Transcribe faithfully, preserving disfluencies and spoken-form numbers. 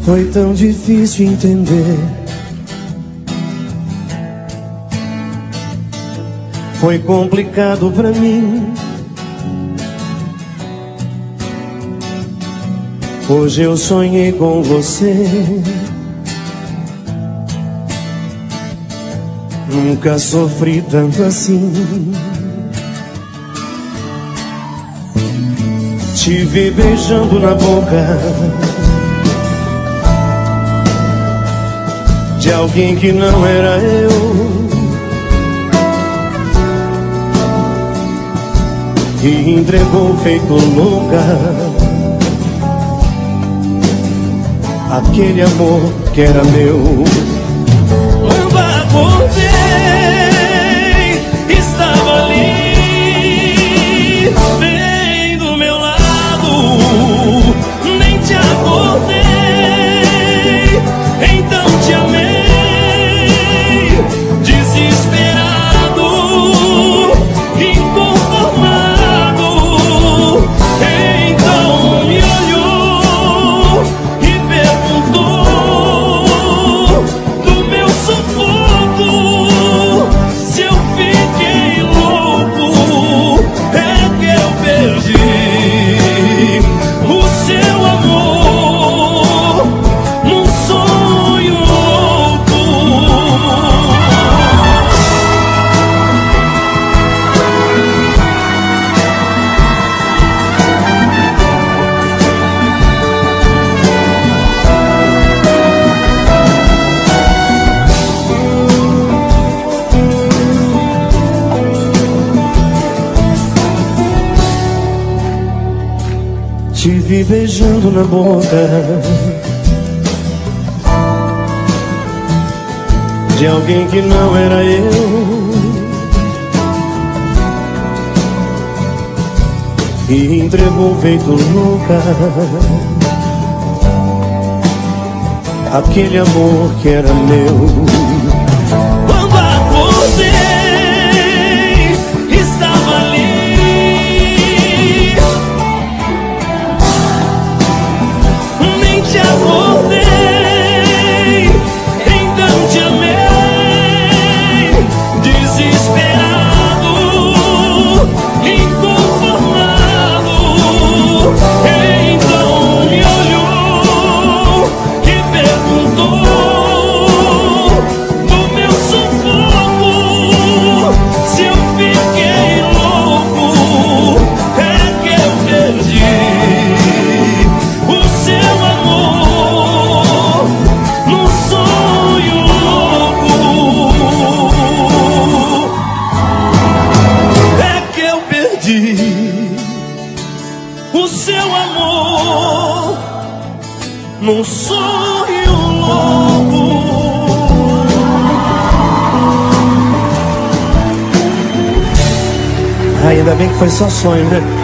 Foi tão difícil entender. Foi complicado pra mim. Hoje eu sonhei com você. Nunca sofri tanto assim. Te vi beijando na boca de alguém que não era eu. E entregou feito louca aquele amor que era meu. Quando acordei, estava ali, bem do meu lado. Nem te acordei, então te amei, desesperado, inconformado. Então me olhou e perguntou do meu sufoco, se eu fiquei louco. É que eu perdi o seu amor num sonho louco. Te vi beijando na boca de alguém que não era eu. E entregou feito louca aquele amor que era meu. Quando acordei, estava ali, nem te acordei, então te amei, desesperado, inconformado. Então me olhou e perguntou do meu sufoco, se eu fiquei louco. É que eu perdi o seu amor num sonho louco. É que eu perdi o seu amor num sonho louco. Ainda bem que foi só sonho, né?